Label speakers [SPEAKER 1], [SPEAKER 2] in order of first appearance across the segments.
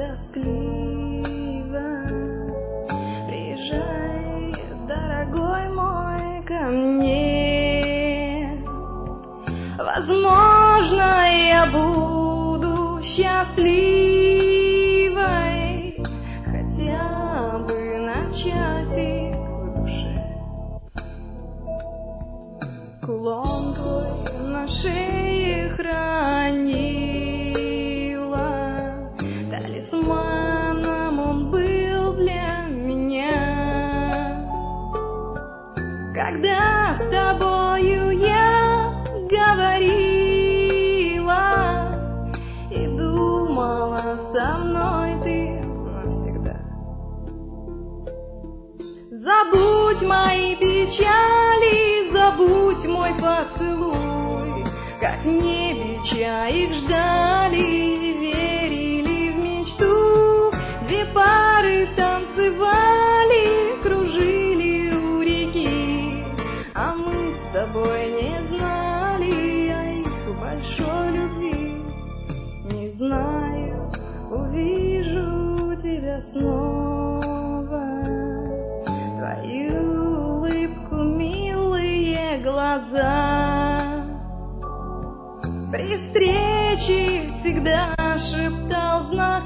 [SPEAKER 1] тоскливо. Приезжай, дорогой мой, ко мне. Возможно, я буду счастливой хотя бы на часик в душе. Кулон твой на шее хранила, талисманом он был для меня. Когда с тобою я говорила и думала, со мной ты навсегда. Забудь мои печали, забудь мой поцелуй, как в небе чаек ждали, верили в мечту. Две пары танцевали, кружили у реки, а мы с тобой не знали о их большой любви. Не знаю, увижу тебя снова, твою улыбку, милые глаза. При встрече всегда шептал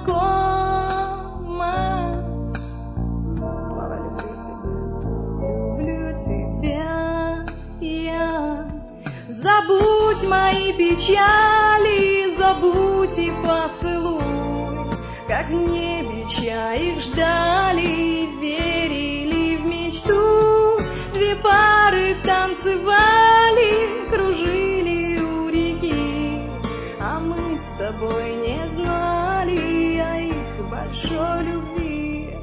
[SPEAKER 1] знакомо: слова люблю тебя я. Забудь мои печали, забудь и поцелуй, как в небе чаек ждали, верили в мечту. Две пары танцевали, кружили у реки, а мы с тобой не знали о их большой любви.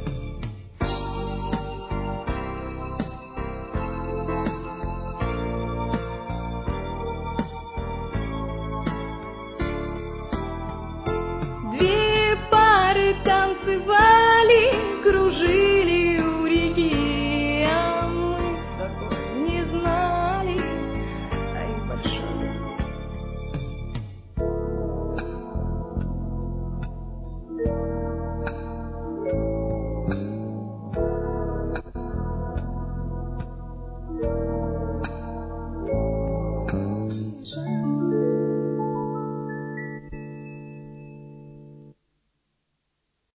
[SPEAKER 1] Две пары танцевали,